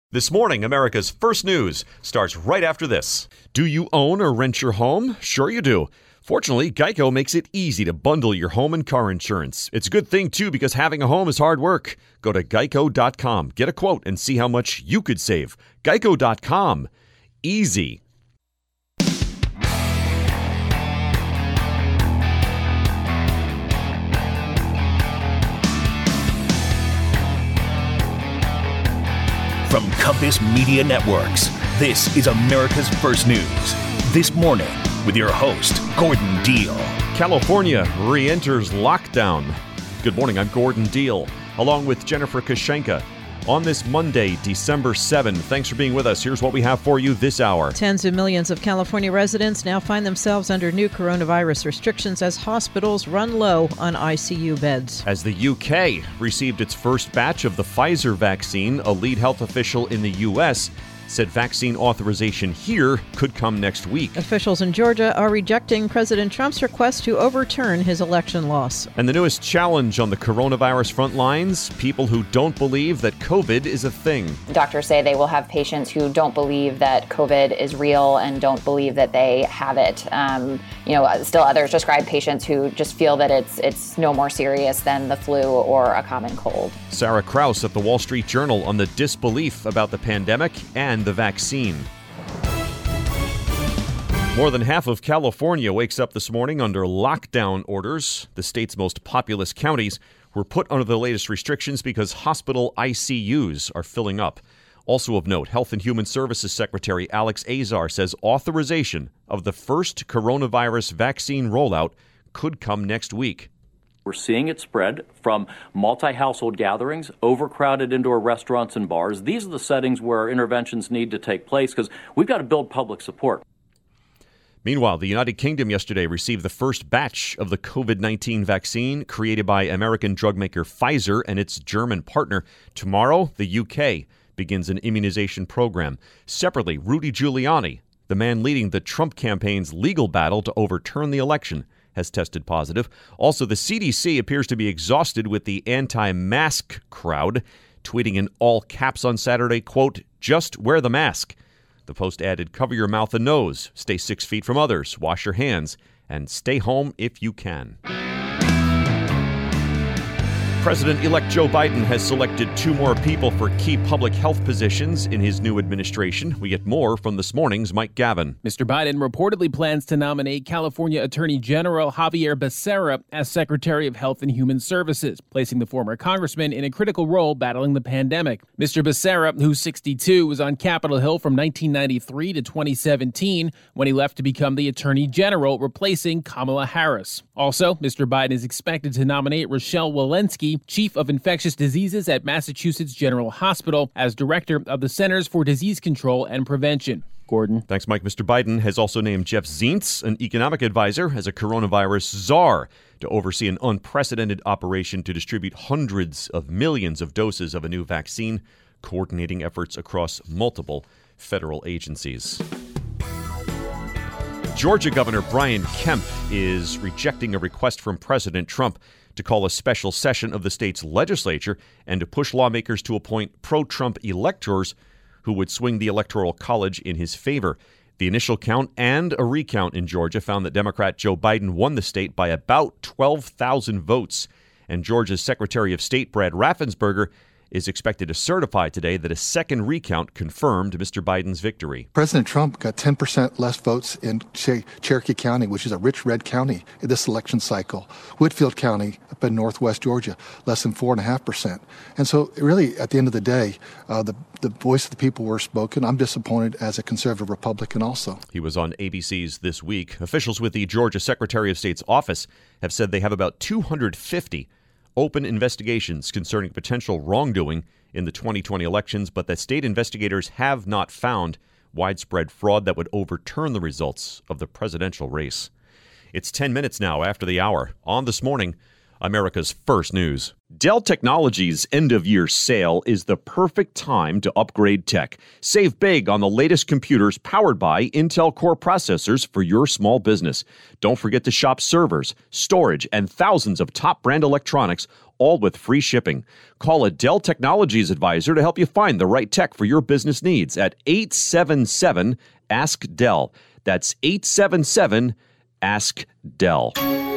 This morning, America's First News starts right after this. Do you own or rent your home? Sure you do. Fortunately, Geico makes it easy to bundle your home and car insurance. It's a good thing, too, because having a home is hard work. Go to geico.com, get a quote, and see how much you could save. Geico.com. Easy. From Compass Media Networks, this is America's First News. This morning, with your host, Gordon Deal. California re-enters lockdown. Good morning, I'm Gordon Deal, along with Jennifer Kashenka. On this Monday, December 7, thanks for being with us. Here's what we have for you this hour. Tens of millions of California residents now find themselves under new coronavirus restrictions as hospitals run low on ICU beds. As the UK received its first batch of the Pfizer vaccine, a lead health official in the U.S. said vaccine authorization here could come next week. Officials in Georgia are rejecting President Trump's request to overturn his election loss. And the newest challenge on the coronavirus front lines, people who don't believe that COVID is a thing. Doctors say they will have patients who don't believe that COVID is real and don't believe that they have it. Still others describe patients who just feel that it's no more serious than the flu or a common cold. Sarah Krause at the Wall Street Journal on the disbelief about the pandemic and the vaccine. More than half of California wakes up this morning under lockdown orders. The state's most populous counties were put under the latest restrictions because hospital ICUs are filling up. Also of note, Health and Human Services Secretary Alex Azar says authorization of the first coronavirus vaccine rollout could come next week. We're seeing it spread from multi-household gatherings, overcrowded indoor restaurants and bars. These are the settings where interventions need to take place because we've got to build public support. Meanwhile, the United Kingdom yesterday received the first batch of the COVID-19 vaccine created by American drug maker Pfizer and its German partner. Tomorrow, the UK begins an immunization program. Separately, Rudy Giuliani, the man leading the Trump campaign's legal battle to overturn the election, has tested positive. Also, the CDC appears to be exhausted with the anti-mask crowd, tweeting in all caps on Saturday, quote, "Just wear the mask." The Post added, "Cover your mouth and nose, stay 6 feet from others, wash your hands, and stay home if you can." President-elect Joe Biden has selected 2 more people for key public health positions in his new administration. We get more from this morning's Mike Gavin. Mr. Biden reportedly plans to nominate California Attorney General Xavier Becerra as Secretary of Health and Human Services, placing the former congressman in a critical role battling the pandemic. Mr. Becerra, who's 62, was on Capitol Hill from 1993 to 2017 when he left to become the Attorney General, replacing Kamala Harris. Also, Mr. Biden is expected to nominate Rochelle Walensky, Chief of Infectious Diseases at Massachusetts General Hospital, as Director of the Centers for Disease Control and Prevention. Gordon. Thanks, Mike. Mr. Biden has also named Jeff Zients, an economic advisor, as a coronavirus czar to oversee an unprecedented operation to distribute hundreds of millions of doses of a new vaccine, coordinating efforts across multiple federal agencies. Georgia Governor Brian Kemp is rejecting a request from President Trump to call a special session of the state's legislature and to push lawmakers to appoint pro-Trump electors who would swing the Electoral College in his favor. The initial count and a recount in Georgia found that Democrat Joe Biden won the state by about 12,000 votes. And Georgia's Secretary of State Brad Raffensperger is expected to certify today that a second recount confirmed Mr. Biden's victory. President Trump got 10% less votes in Cherokee County, which is a rich red county in this election cycle. Whitfield County up in northwest Georgia, less than 4.5%. And so really, at the end of the day, the voice of the people were spoken. I'm disappointed as a conservative Republican also. He was on ABC's This Week. Officials with the Georgia Secretary of State's office have said they have about 250 open investigations concerning potential wrongdoing in the 2020 elections, but that state investigators have not found widespread fraud that would overturn the results of the presidential race. It's 10 minutes now after the hour. On This Morning, America's First News. Dell Technologies' end-of-year sale is the perfect time to upgrade tech. Save big on the latest computers powered by Intel Core processors for your small business. Don't forget to shop servers, storage, and thousands of top-brand electronics, all with free shipping. Call a Dell Technologies advisor to help you find the right tech for your business needs at 877-ASK-DELL. That's 877-ASK-DELL.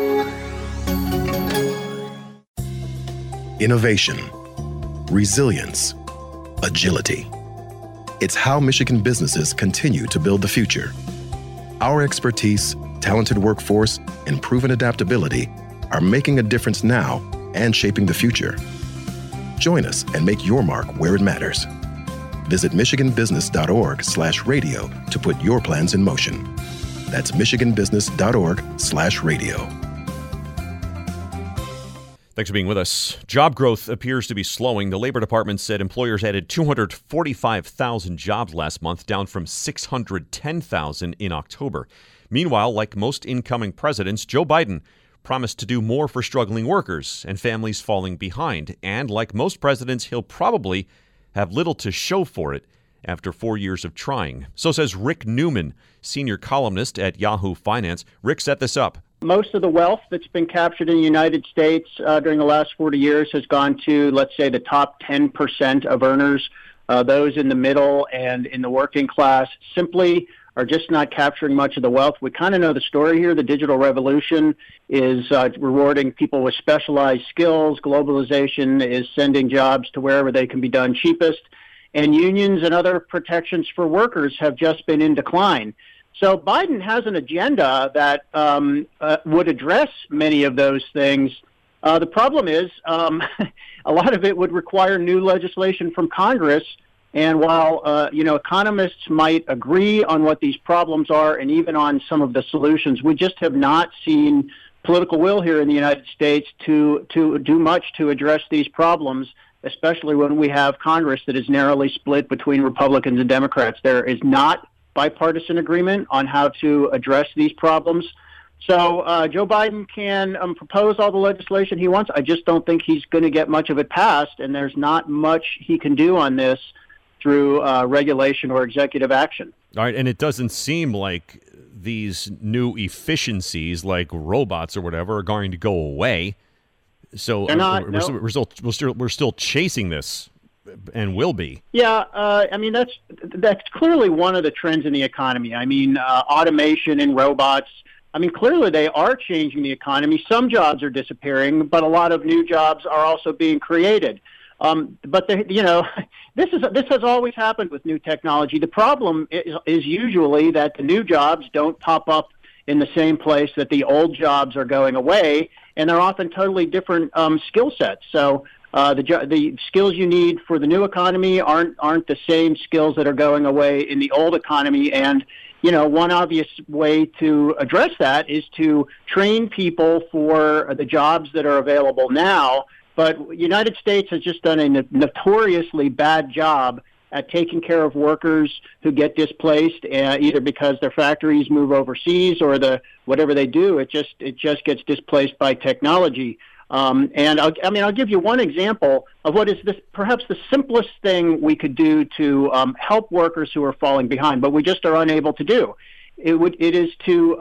Innovation, resilience, agility. It's how Michigan businesses continue to build the future. Our expertise, talented workforce, and proven adaptability are making a difference now and shaping the future. Join us and make your mark where it matters. Visit michiganbusiness.org/radio to put your plans in motion. That's michiganbusiness.org/radio. Thanks for being with us. Job growth appears to be slowing. The Labor Department said employers added 245,000 jobs last month, down from 610,000 in October. Meanwhile, like most incoming presidents, Joe Biden promised to do more for struggling workers and families falling behind. And like most presidents, he'll probably have little to show for it after 4 years of trying. So says Rick Newman, senior columnist at Yahoo Finance. Rick set this up. Most of the wealth that's been captured in the United States during the last 40 years has gone to, let's say, the top 10% of earners. Those in the middle and in the working class simply are just not capturing much of the wealth. We kind of know the story here. The digital revolution is rewarding people with specialized skills. Globalization is sending jobs to wherever they can be done cheapest. And unions and other protections for workers have just been in decline. So Biden has an agenda that would address many of those things. The problem is a lot of it would require new legislation from Congress. And while, economists might agree on what these problems are and even on some of the solutions, we just have not seen political will here in the United States to do much to address these problems, especially when we have Congress that is narrowly split between Republicans and Democrats. There is not bipartisan agreement on how to address these problems. So Joe Biden can propose all the legislation he wants. I just don't think he's going to get much of it passed, and there's not much he can do on this through regulation or executive action. All right, and it doesn't seem like these new efficiencies like robots or whatever are going to go away. So we're still chasing this. And will be. Yeah, that's clearly one of the trends in the economy. Automation and robots. Clearly they are changing the economy. Some jobs are disappearing, but a lot of new jobs are also being created. But this has always happened with new technology. The problem is usually that the new jobs don't pop up in the same place that the old jobs are going away, and they're often totally different skill sets. So the skills you need for the new economy aren't the same skills that are going away in the old economy. And, one obvious way to address that is to train people for the jobs that are available now. But the United States has just done a notoriously bad job at taking care of workers who get displaced, either because their factories move overseas or whatever they do, it just gets displaced by technology. And I'll give you one example of what is perhaps the simplest thing we could do to help workers who are falling behind, but we just are unable to do. It is to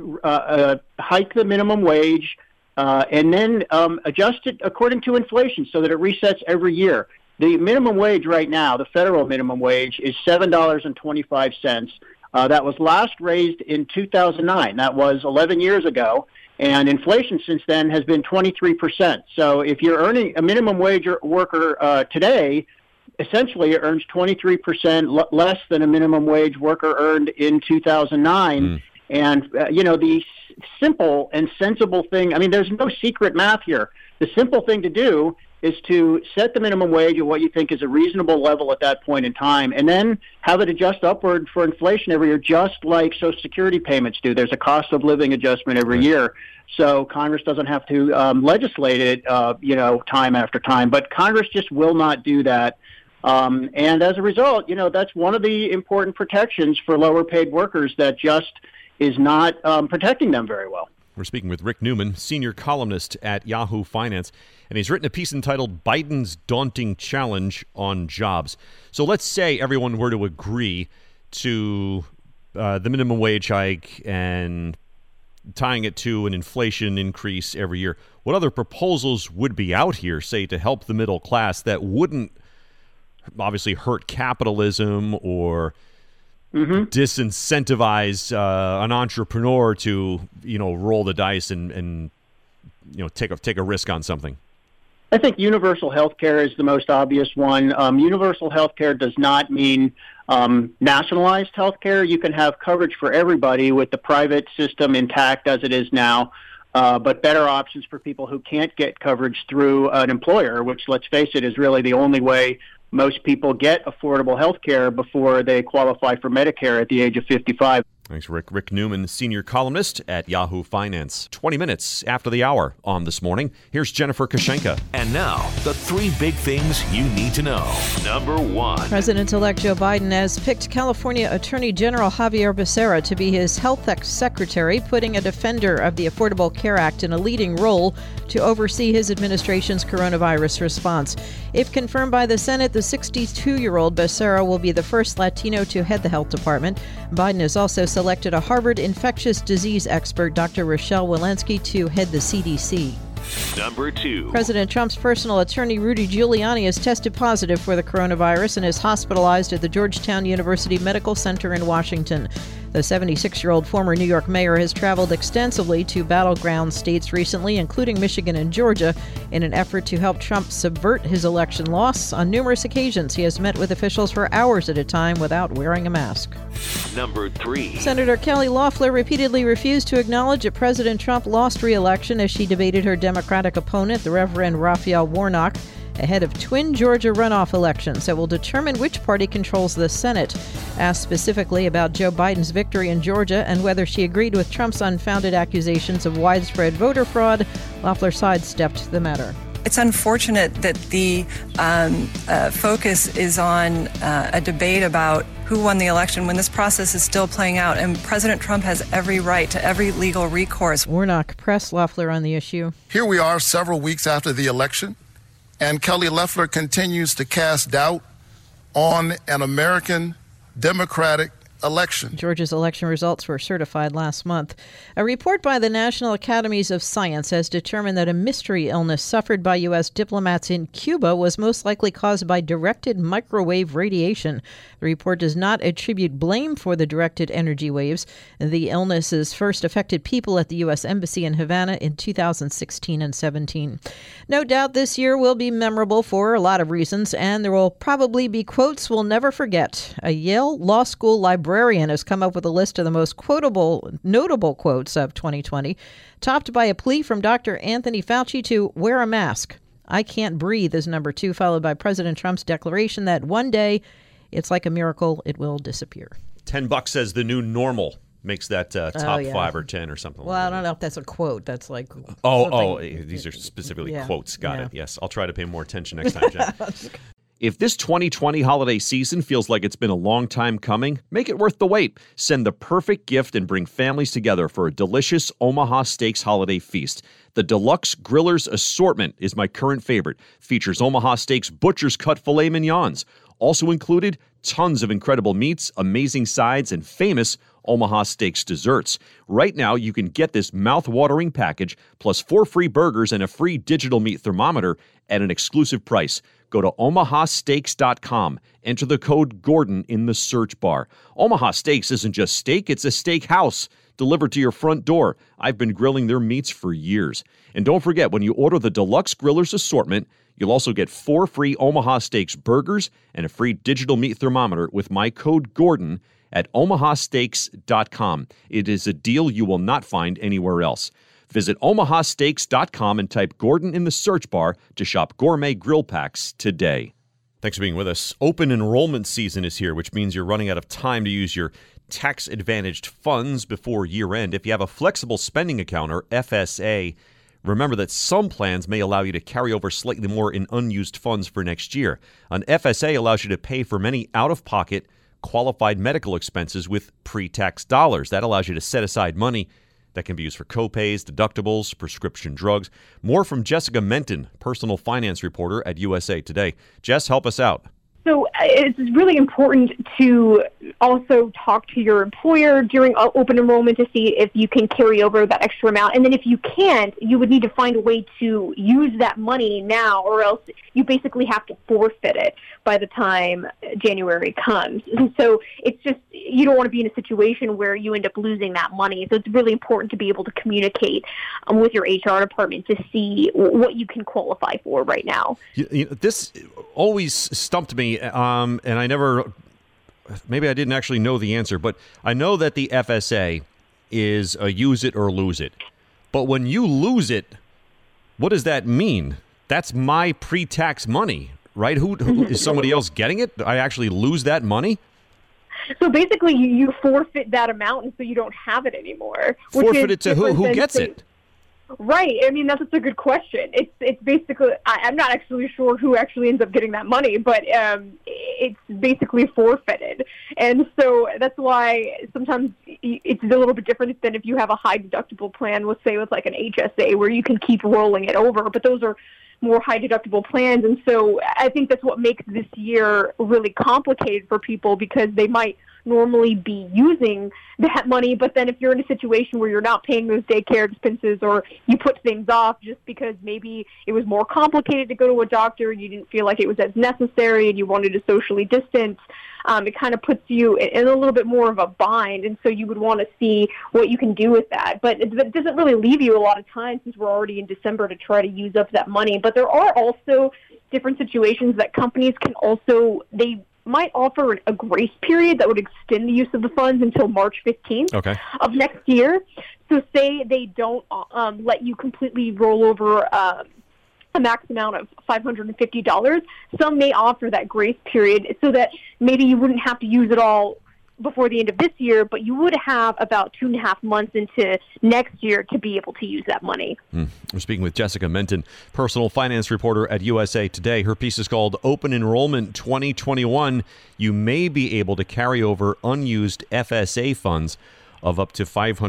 hike the minimum wage and then adjust it according to inflation so that it resets every year. The minimum wage right now, the federal minimum wage, is $7.25. That was last raised in 2009. That was 11 years ago. And inflation since then has been 23%. So if you're earning a minimum wage worker today, essentially it earns 23% less than a minimum wage worker earned in 2009. And, the simple and sensible thing, there's no secret math here. The simple thing to do is to set the minimum wage at what you think is a reasonable level at that point in time, and then have it adjust upward for inflation every year, just like Social Security payments do. There's a cost of living adjustment every year. So Congress doesn't have to legislate it, time after time. But Congress just will not do that. And as a result, that's one of the important protections for lower paid workers that just is not protecting them very well. We're speaking with Rick Newman, senior columnist at Yahoo Finance, and he's written a piece entitled Biden's Daunting Challenge on Jobs. So let's say everyone were to agree to the minimum wage hike and tying it to an inflation increase every year. What other proposals would be out here, say, to help the middle class that wouldn't obviously hurt capitalism or disincentivize an entrepreneur to, roll the dice and take a risk on something? I think universal health care is the most obvious one. Universal health care does not mean nationalized health care. You can have coverage for everybody with the private system intact as it is now, but better options for people who can't get coverage through an employer, which, let's face it, is really the only way most people get affordable health care before they qualify for Medicare at the age of 55. Thanks, Rick. Rick Newman, senior columnist at Yahoo Finance. 20 minutes after the hour on This Morning. Here's Jennifer Kashenka. And now, the three big things you need to know. Number one. President-elect Joe Biden has picked California Attorney General Xavier Becerra to be his health secretary, putting a defender of the Affordable Care Act in a leading role to oversee his administration's coronavirus response. If confirmed by the Senate, the 62-year-old Becerra will be the first Latino to head the health department. Biden has also selected a Harvard infectious disease expert, Dr. Rochelle Walensky, to head the CDC. Number two. President Trump's personal attorney, Rudy Giuliani, has tested positive for the coronavirus and is hospitalized at the Georgetown University Medical Center in Washington. The 76-year-old former New York mayor has traveled extensively to battleground states recently, including Michigan and Georgia, in an effort to help Trump subvert his election loss. On numerous occasions, he has met with officials for hours at a time without wearing a mask. Number three. Senator Kelly Loeffler repeatedly refused to acknowledge that President Trump lost re-election as she debated her Democratic opponent, the Reverend Raphael Warnock, ahead of twin Georgia runoff elections that will determine which party controls the Senate. Asked specifically about Joe Biden's victory in Georgia and whether she agreed with Trump's unfounded accusations of widespread voter fraud, Loeffler sidestepped the matter. It's unfortunate that the focus is on a debate about who won the election when this process is still playing out, and President Trump has every right to every legal recourse. Warnock pressed Loeffler on the issue. Here we are several weeks after the election, and Kelly Loeffler continues to cast doubt on an American democratic election. Georgia's election results were certified last month. A report by the National Academies of Science has determined that a mystery illness suffered by U.S. diplomats in Cuba was most likely caused by directed microwave radiation. The report does not attribute blame for the directed energy waves. The illnesses first affected people at the U.S. Embassy in Havana in 2016 and 17. No doubt this year will be memorable for a lot of reasons, and there will probably be quotes we'll never forget. A Yale Law School librarian has come up with a list of the most notable quotes of 2020, topped by a plea from Dr. Anthony Fauci to wear a mask. I can't breathe is number 2, followed by President Trump's declaration that one day, it's like a miracle, it will disappear. $10 says the new normal makes that top 5 or 10 or something. Well, I don't know if that's a quote. That's like these are specifically quotes. Got it. Yes, I'll try to pay more attention next time, Jen. If this 2020 holiday season feels like it's been a long time coming, make it worth the wait. Send the perfect gift and bring families together for a delicious Omaha Steaks holiday feast. The Deluxe Grillers Assortment is my current favorite. Features Omaha Steaks butcher's cut filet mignons. Also included, tons of incredible meats, amazing sides, and famous Omaha Steaks desserts. Right now, you can get this mouth-watering package plus 4 free burgers and a free digital meat thermometer at an exclusive price. Go to omahasteaks.com. Enter the code Gordon in the search bar. Omaha Steaks isn't just steak, it's a steak house delivered to your front door. I've been grilling their meats for years. And don't forget, when you order the Deluxe Grillers Assortment, you'll also get 4 free Omaha Steaks burgers and a free digital meat thermometer with my code Gordon at omahasteaks.com. It is a deal you will not find anywhere else. Visit omahasteaks.com and type Gordon in the search bar to shop gourmet grill packs today. Thanks for being with us. Open enrollment season is here, which means you're running out of time to use your tax-advantaged funds before year-end. If you have a flexible spending account, or FSA, remember that some plans may allow you to carry over slightly more in unused funds for next year. An FSA allows you to pay for many out-of-pocket qualified medical expenses with pre-tax dollars. That allows you to set aside money that can be used for copays, deductibles, prescription drugs. More from Jessica Menton, personal finance reporter at USA Today. Jess, help us out. So it's really important to also talk to your employer during open enrollment to see if you can carry over that extra amount. And then if you can't, you would need to find a way to use that money now, or else you basically have to forfeit it by the time January comes. And so it's just, you don't want to be in a situation where you end up losing that money. So it's really important to be able to communicate with your HR department to see what you can qualify for right now. This always stumped me, and I never, maybe I didn't actually know the answer, but I know that the FSA is a use it or lose it. But when you lose it, what does that mean? That's my pre-tax money, right? Who is somebody else getting it? I actually lose that money? So basically, you forfeit that amount, and so you don't have it anymore. Forfeit it to who? Who gets it? Right. I mean, that's a good question. It's basically, I'm not actually sure who actually ends up getting that money, but it's basically forfeited. And so that's why sometimes it's a little bit different than if you have a high deductible plan, let's say with like an HSA, where you can keep rolling it over. But those are more high deductible plans. And so I think that's what makes this year really complicated for people, because they might normally be using that money, but then if you're in a situation where you're not paying those daycare expenses, or you put things off just because maybe it was more complicated to go to a doctor and you didn't feel like it was as necessary and you wanted to socially distance, it kind of puts you in a little bit more of a bind, and so you would want to see what you can do with that. But it doesn't really leave you a lot of time, since we're already in December, to try to use up that money. But there are also different situations that companies can also, they might offer a grace period that would extend the use of the funds until March 15th of next year. So say they don't let you completely roll over a max amount of $550, some may offer that grace period so that maybe you wouldn't have to use it all before the end of this year, but you would have about 2.5 months into next year to be able to use that money. We're speaking with Jessica Menton, personal finance reporter at USA Today. Her piece is called Open Enrollment 2021. You may be able to carry over unused FSA funds of up to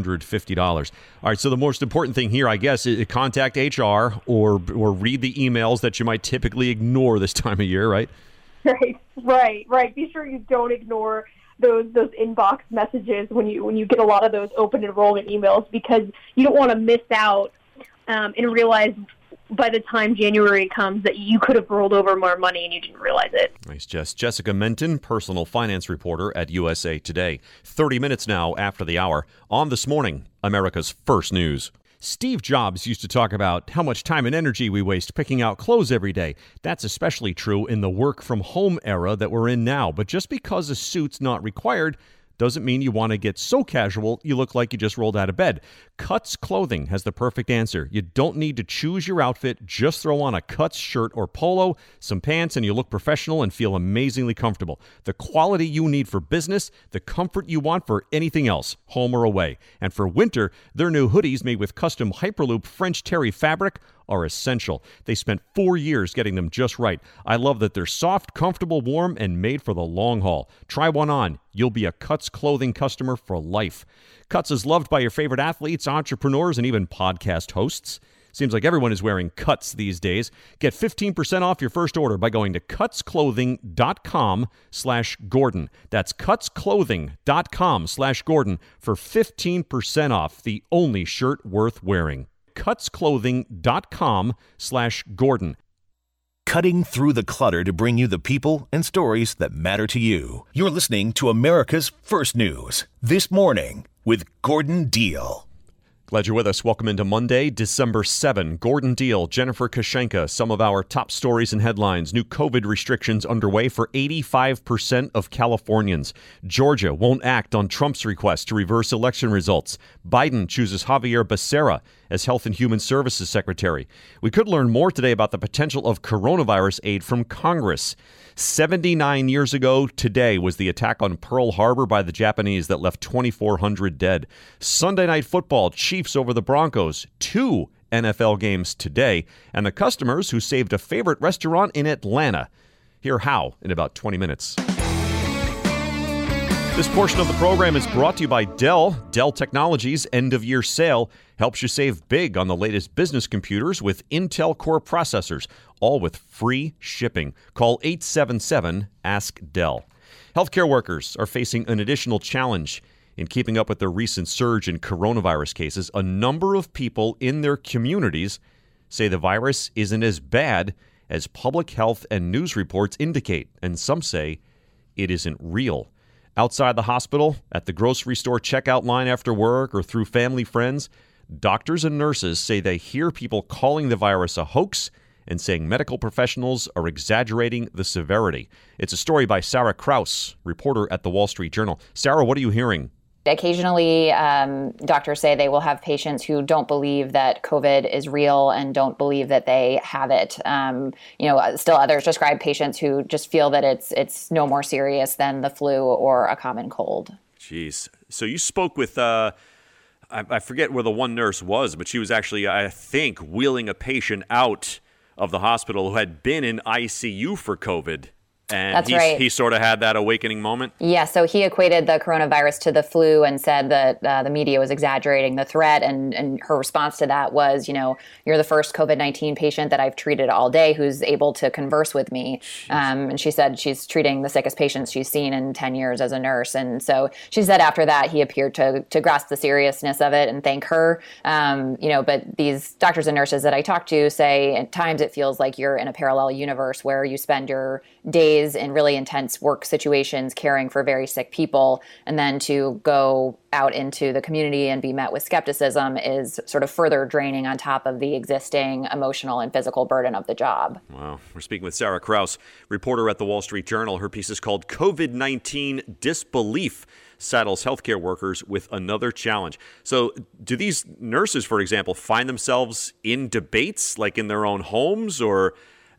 $550. All right, so the most important thing here, I guess, is contact HR or read the emails that you might typically ignore this time of year, right? Right. Be sure you don't ignore those inbox messages when you get a lot of those open enrollment emails, because you don't want to miss out and realize by the time January comes that you could have rolled over more money and you didn't realize it. Nice, Jess. Jessica Menton, personal finance reporter at USA Today. 30 minutes now after the hour on This Morning, America's First News. Steve Jobs used to talk about how much time and energy we waste picking out clothes every day. That's especially true in the work from home era that we're in now. But just because a suit's not required doesn't mean you want to get so casual you look like you just rolled out of bed. Cuts Clothing has the perfect answer. You don't need to choose your outfit. Just throw on a Cuts shirt or polo, some pants, and you look professional and feel amazingly comfortable. The quality you need for business, the comfort you want for anything else, home or away. And for winter, their new hoodies made with custom Hyperloop French terry fabric are essential. They spent 4 years getting them just right. I love that they're soft, comfortable, warm, and made for the long haul. Try one on. You'll be a Cuts Clothing customer for life. Cuts is loved by your favorite athletes, entrepreneurs, and even podcast hosts. Seems like everyone is wearing Cuts these days. Get 15% off your first order by going to cutsclothing.com/Gordon. That's cutsclothing.com/Gordon for 15% off the only shirt worth wearing. cutsclothing.com/Gordon. Cutting through the clutter to bring you the people and stories that matter to you. You're listening to America's First News, This Morning with Gordon Deal. Glad you're with us. Welcome into Monday, December 7. Gordon Deal, Jennifer Kashenka, some of our top stories and headlines. New COVID restrictions underway for 85% of Californians. Georgia won't act on Trump's request to reverse election results. Biden chooses Javier Becerra as Health and Human Services Secretary. We could learn more today about the potential of coronavirus aid from Congress. 79 years ago today was the attack on Pearl Harbor by the Japanese that left 2,400 dead. Sunday Night Football, Chiefs over the Broncos, 2 NFL games today, and the customers who saved a favorite restaurant in Atlanta. Hear how in about 20 minutes. This portion of the program is brought to you by Dell. Dell Technologies end-of-year sale helps you save big on the latest business computers with Intel Core processors, all with free shipping. Call 877-ASK-DELL. Healthcare workers are facing an additional challenge in keeping up with the recent surge in coronavirus cases. A number of people in their communities say the virus isn't as bad as public health and news reports indicate, and some say it isn't real. Outside the hospital, at the grocery store checkout line after work, or through family friends, doctors and nurses say they hear people calling the virus a hoax and saying medical professionals are exaggerating the severity. It's a story by Sarah Kraus, reporter at the Wall Street Journal. Sarah, what are you hearing? Occasionally, doctors say they will have patients who don't believe that COVID is real and don't believe that they have it. Still others describe patients who just feel that it's no more serious than the flu or a common cold. Jeez. So you spoke with, I forget where the one nurse was, but she was actually, I think, wheeling a patient out of the hospital who had been in ICU for COVID. And That's right. He sort of had that awakening moment? Yeah, so he equated the coronavirus to the flu and said that the media was exaggerating the threat. And her response to that was, you're the first COVID-19 patient that I've treated all day who's able to converse with me. And she said she's treating the sickest patients she's seen in 10 years as a nurse. And so she said after that, he appeared to grasp the seriousness of it and thank her. But these doctors and nurses that I talked to say at times it feels like you're in a parallel universe where you spend your days in really intense work situations caring for very sick people, and then to go out into the community and be met with skepticism is sort of further draining on top of the existing emotional and physical burden of the job. Wow. We're speaking with Sarah Kraus, reporter at the Wall Street Journal. Her piece is called COVID-19 Disbelief Saddles Healthcare Workers with Another Challenge. So do these nurses, for example, find themselves in debates, like in their own homes or,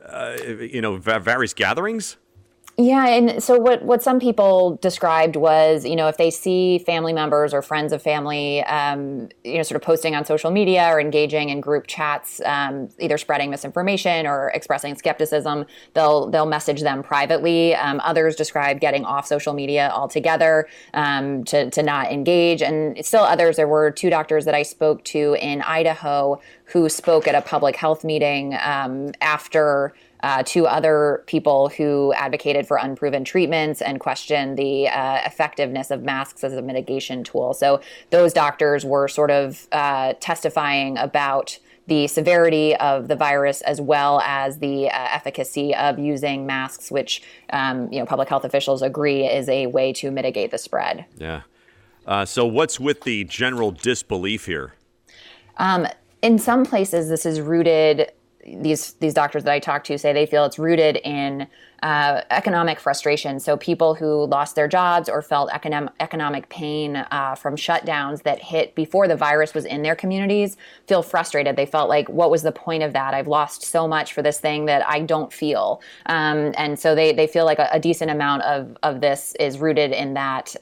various gatherings? Yeah, and so what some people described was, if they see family members or friends of family, sort of posting on social media or engaging in group chats, either spreading misinformation or expressing skepticism, they'll message them privately. Others described getting off social media altogether to not engage. And still others, there were 2 doctors that I spoke to in Idaho who spoke at a public health meeting after 2 other people who advocated for unproven treatments and questioned the effectiveness of masks as a mitigation tool. So those doctors were sort of testifying about the severity of the virus as well as the efficacy of using masks, which public health officials agree is a way to mitigate the spread. Yeah. So what's with the general disbelief here? In some places, this is rooted. These doctors that I talked to say they feel it's rooted in economic frustration. So people who lost their jobs or felt economic pain from shutdowns that hit before the virus was in their communities feel frustrated. They felt like, what was the point of that? I've lost so much for this thing that I don't feel. And so they feel like a decent amount of this is rooted in that.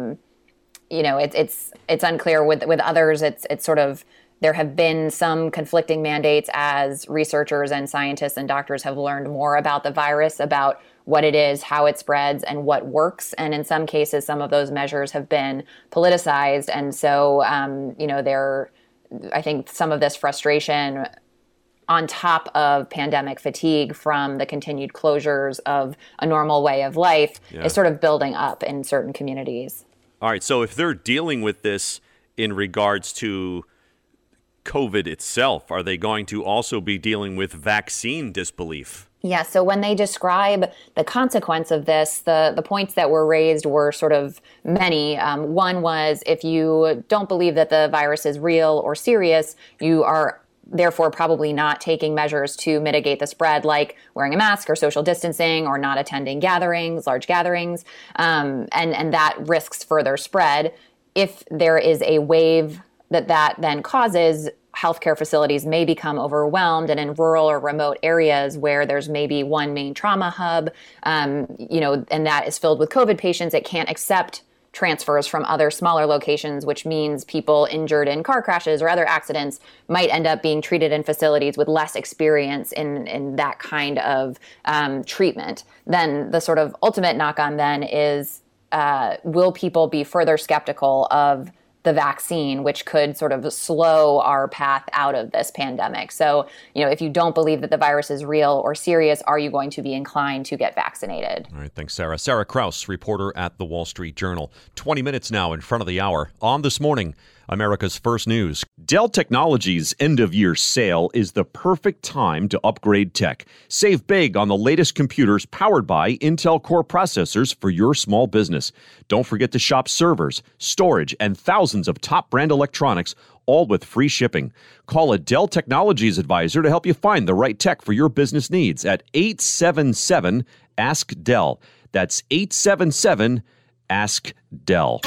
It's unclear with others. It's sort of, there have been some conflicting mandates as researchers and scientists and doctors have learned more about the virus, about what it is, how it spreads, and what works. And in some cases, some of those measures have been politicized. And so, I think some of this frustration on top of pandemic fatigue from the continued closures of a normal way of life is sort of building up in certain communities. All right. So if they're dealing with this in regards to COVID itself, are they going to also be dealing with vaccine disbelief? Yeah, so when they describe the consequence of this, the points that were raised were sort of many. One was, if you don't believe that the virus is real or serious, you are therefore probably not taking measures to mitigate the spread, like wearing a mask or social distancing or not attending gatherings, large gatherings, and that risks further spread. If there is a wave that then causes, healthcare facilities may become overwhelmed, and in rural or remote areas where there's maybe one main trauma hub, and that is filled with COVID patients, it can't accept transfers from other smaller locations, which means people injured in car crashes or other accidents might end up being treated in facilities with less experience in that kind of treatment. Then the sort of ultimate knock-on then is will people be further skeptical of the vaccine, which could sort of slow our path out of this pandemic? So, if you don't believe that the virus is real or serious, are you going to be inclined to get vaccinated? All right, thanks, Sarah. Sarah Kraus, reporter at The Wall Street Journal. 20 minutes now in front of the hour. On This Morning, America's First News. Dell Technologies' end-of-year sale is the perfect time to upgrade tech. Save big on the latest computers powered by Intel Core processors for your small business. Don't forget to shop servers, storage, and thousands of top-brand electronics, all with free shipping. Call a Dell Technologies advisor to help you find the right tech for your business needs at 877-ASK-DELL. That's 877-ASK-DELL.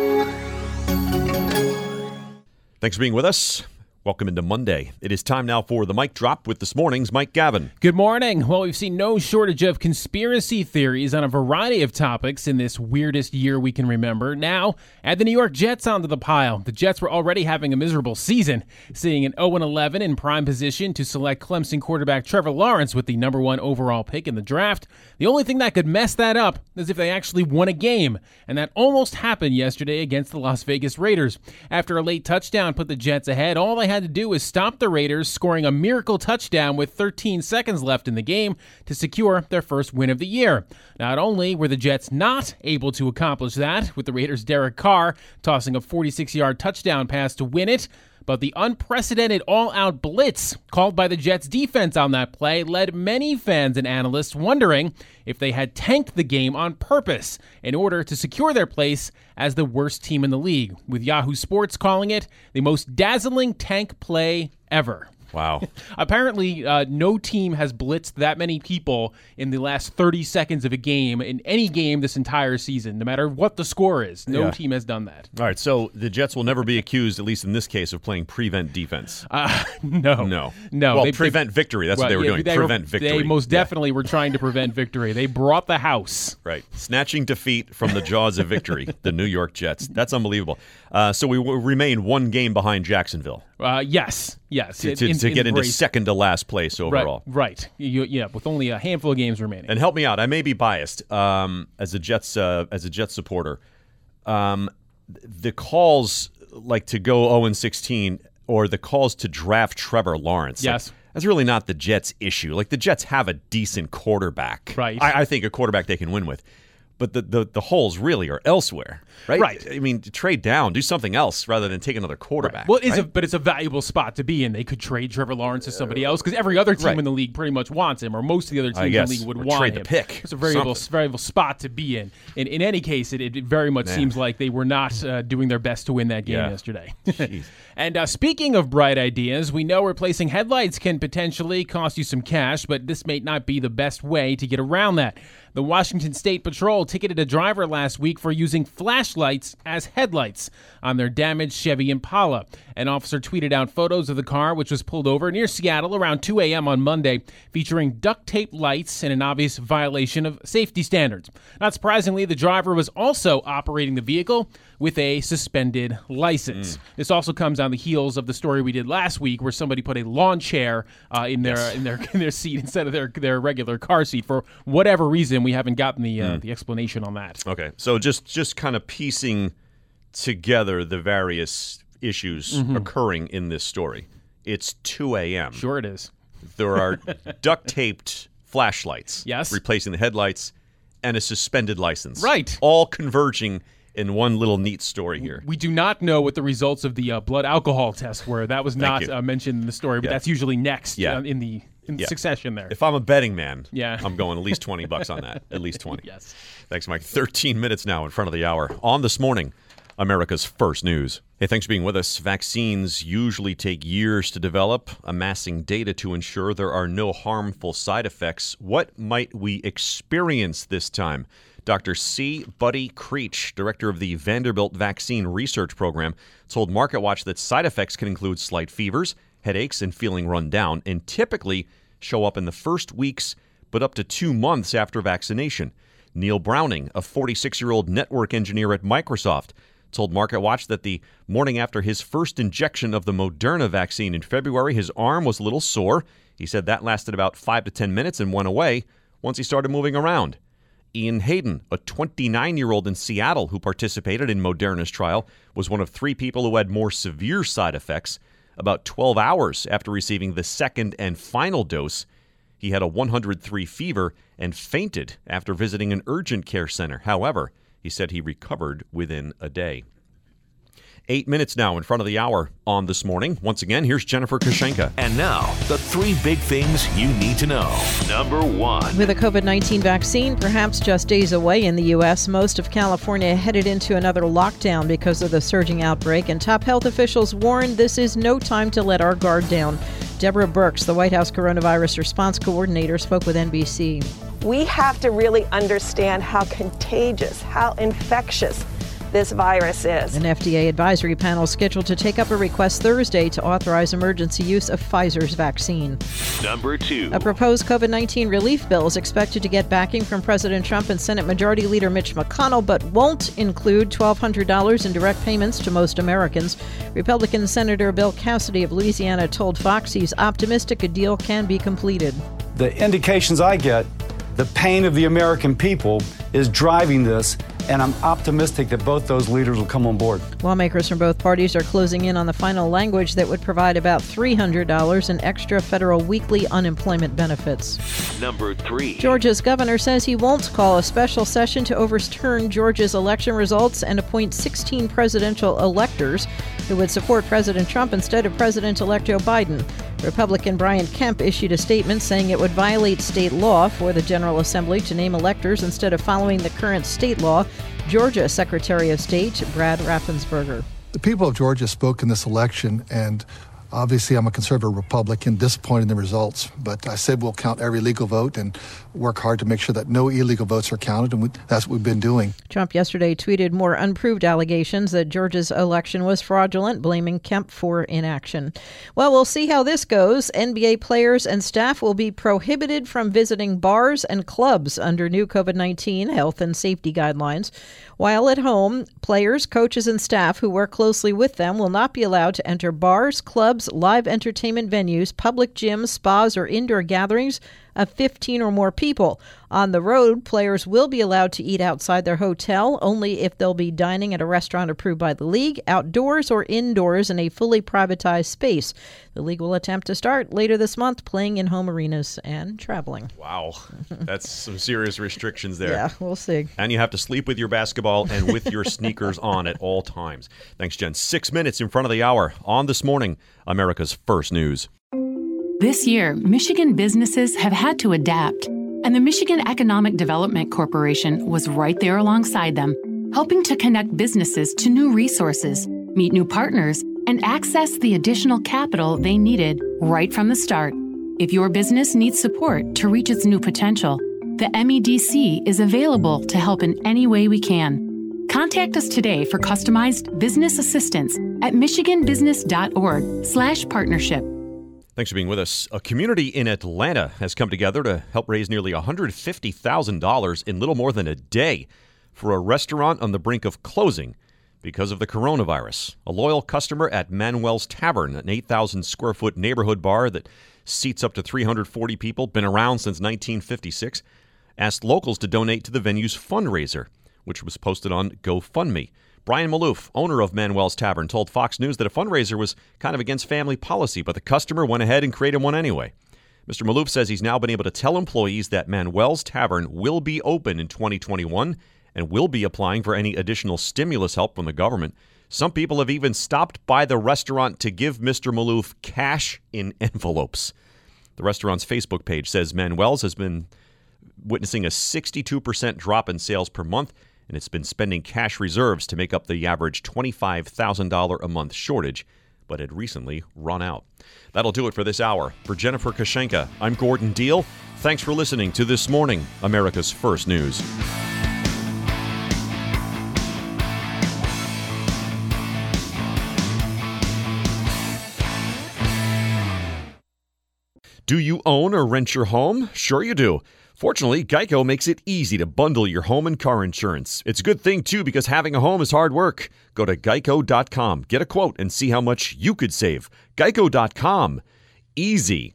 Thanks for being with us. Welcome into Monday. It is time now for the Mic Drop with this morning's Mike Gavin. Good morning. Well, we've seen no shortage of conspiracy theories on a variety of topics in this weirdest year we can remember. Now, add the New York Jets onto the pile. The Jets were already having a miserable season, seeing an 0-11 in prime position to select Clemson quarterback Trevor Lawrence with the number 1 overall pick in the draft. The only thing that could mess that up is if they actually won a game, and that almost happened yesterday against the Las Vegas Raiders. After a late touchdown put the Jets ahead, all they had to do was stop the Raiders, scoring a miracle touchdown with 13 seconds left in the game to secure their first win of the year. Not only were the Jets not able to accomplish that, with the Raiders' Derek Carr tossing a 46-yard touchdown pass to win it, but the unprecedented all-out blitz called by the Jets defense on that play led many fans and analysts wondering if they had tanked the game on purpose in order to secure their place as the worst team in the league, with Yahoo Sports calling it the most dazzling tank play ever. Wow. Apparently, no team has blitzed that many people in the last 30 seconds of a game in any game this entire season, no matter what the score is. No team has done that. All right, so the Jets will never be accused, at least in this case, of playing prevent defense. No. Well, prevent victory. That's what they were doing. Prevent victory. They most definitely were trying to prevent victory. They brought the house. Right. Snatching defeat from the jaws of victory, the New York Jets. That's unbelievable. So we will remain one game behind Jacksonville. Yes. To get into second to last place overall. Right. With only a handful of games remaining. And help me out. I may be biased as a Jets supporter. The calls like to go 0-16 or the calls to draft Trevor Lawrence. Yes. That's really not the Jets' issue. Like, the Jets have a decent quarterback. Right. I think a quarterback they can win with. But the holes really are elsewhere, right? Right. I mean, trade down, do something else rather than take another quarterback. Right. Well, it's a valuable spot to be in. They could trade Trevor Lawrence to somebody else because every other team in the league pretty much wants him, or most of the other teams in the league would want trade him. The pick. It's a valuable spot to be in. In any case, it very much seems like they were not doing their best to win that game yesterday. And speaking of bright ideas, we know replacing headlights can potentially cost you some cash, but this may not be the best way to get around that. The Washington State Patrol ticketed a driver last week for using flashlights as headlights on their damaged Chevy Impala. An officer tweeted out photos of the car, which was pulled over near Seattle around 2 a.m. on Monday, featuring duct tape lights and an obvious violation of safety standards. Not surprisingly, the driver was also operating the vehicle with a suspended license. This also comes on the heels of the story we did last week, where somebody put a lawn chair in their seat instead of their regular car seat for whatever reason. We haven't gotten the explanation on that. Okay, so just kind of piecing together the various issues occurring in this story. It's 2 a.m. Sure it is. There are duct-taped flashlights, replacing the headlights, and a suspended license. Right. All converging in one little neat story here. We do not know what the results of the blood alcohol test were. That was not mentioned in the story, but that's usually next in the succession there. If I'm a betting man, I'm going at least $20 on that. At least 20. Yes. Thanks, Mike. 13 minutes now in front of the hour. On This Morning, America's First News. Hey, thanks for being with us. Vaccines usually take years to develop, amassing data to ensure there are no harmful side effects. What might we experience this time? Dr. C. Buddy Creech, director of the Vanderbilt Vaccine Research Program, told MarketWatch that side effects can include slight fevers, headaches, and feeling run down, and typically show up in the first weeks, but up to 2 months after vaccination. Neil Browning, a 46-year-old network engineer at Microsoft, told MarketWatch that the morning after his first injection of the Moderna vaccine in February, his arm was a little sore. He said that lasted about 5 to 10 minutes and went away once he started moving around. Ian Hayden, a 29-year-old in Seattle who participated in Moderna's trial, was one of 3 people who had more severe side effects. About 12 hours after receiving the second and final dose, he had a 103 fever and fainted after visiting an urgent care center. However, he said he recovered within a day. 8 minutes now in front of the hour on This Morning. Once again, here's Jennifer Kushenka. And now, the 3 big things you need to know. Number 1. With a COVID-19 vaccine perhaps just days away in the U.S., most of California headed into another lockdown because of the surging outbreak, and top health officials warn this is no time to let our guard down. Deborah Birx, the White House coronavirus response coordinator, spoke with NBC. We have to really understand how contagious, how infectious this virus is. An FDA advisory panel scheduled to take up a request Thursday to authorize emergency use of Pfizer's vaccine. Number 2. A proposed COVID-19 relief bill is expected to get backing from President Trump and Senate Majority Leader Mitch McConnell, but won't include $1,200 in direct payments to most Americans. Republican Senator Bill Cassidy of Louisiana told Fox he's optimistic a deal can be completed. The indications I get, the pain of the American people is driving this, and I'm optimistic that both those leaders will come on board. Lawmakers from both parties are closing in on the final language that would provide about $300 in extra federal weekly unemployment benefits. Number 3. Georgia's governor says he won't call a special session to overturn Georgia's election results and appoint 16 presidential electors who would support President Trump instead of President-elect Joe Biden. Republican Brian Kemp issued a statement saying it would violate state law for the General Assembly to name electors instead of following the current state law. Georgia Secretary of State Brad Raffensperger. The people of Georgia spoke in this election, and obviously I'm a conservative Republican, disappointed in the results, but I said we'll count every legal vote and work hard to make sure that no illegal votes are counted, and that's what we've been doing. Trump yesterday tweeted more unproved allegations that Georgia's election was fraudulent, blaming Kemp for inaction. Well, we'll see how this goes. NBA players and staff will be prohibited from visiting bars and clubs under new COVID-19 health and safety guidelines. While at home, players, coaches, and staff who work closely with them will not be allowed to enter bars, clubs, live entertainment venues, public gyms, spas, or indoor gatherings of 15 or more people. On the road, players will be allowed to eat outside their hotel only if they'll be dining at a restaurant approved by the league, outdoors or indoors in a fully privatized space. The league will attempt to start later this month, playing in home arenas and traveling. Wow, that's some serious restrictions there. Yeah, we'll see. And you have to sleep with your basketball and with your sneakers on at all times. Thanks, Jen. 6 minutes in front of the hour on This Morning, America's First News. This year, Michigan businesses have had to adapt, and the Michigan Economic Development Corporation was right there alongside them, helping to connect businesses to new resources, meet new partners, and access the additional capital they needed right from the start. If your business needs support to reach its new potential, the MEDC is available to help in any way we can. Contact us today for customized business assistance at michiganbusiness.org/partnership. Thanks for being with us. A community in Atlanta has come together to help raise nearly $150,000 in little more than a day for a restaurant on the brink of closing because of the coronavirus. A loyal customer at Manuel's Tavern, an 8,000-square-foot neighborhood bar that seats up to 340 people, been around since 1956, asked locals to donate to the venue's fundraiser, which was posted on GoFundMe. Brian Maloof, owner of Manuel's Tavern, told Fox News that a fundraiser was kind of against family policy, but the customer went ahead and created one anyway. Mr. Maloof says he's now been able to tell employees that Manuel's Tavern will be open in 2021 and will be applying for any additional stimulus help from the government. Some people have even stopped by the restaurant to give Mr. Maloof cash in envelopes. The restaurant's Facebook page says Manuel's has been witnessing a 62% drop in sales per month, and it's been spending cash reserves to make up the average $25,000 a month shortage, but had recently run out. That'll do it for this hour. For Jennifer Kushenka, I'm Gordon Deal. Thanks for listening to This Morning, America's First News. Do you own or rent your home? Sure you do. Fortunately, Geico makes it easy to bundle your home and car insurance. It's a good thing, too, because having a home is hard work. Go to geico.com, get a quote, and see how much you could save. Geico.com. Easy.